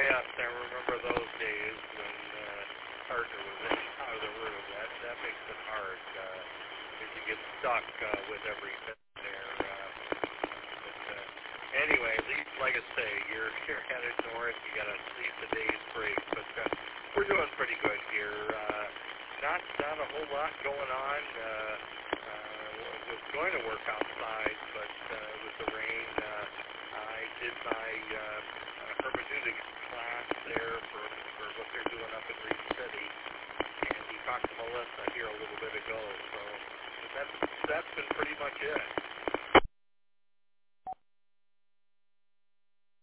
yes, I remember those days when partner was in and out of the room. That makes it hard because you get stuck with every bit there. Anyway, at least, like I say, you're headed north. You got at least a day's break, but we're doing pretty good here. Not a whole lot going on. Was going to work outside, but with the rain, I did my hermeneutics class there for what they're doing up in Reed City, and we talked to Melissa here a little bit ago. So that's been pretty much it.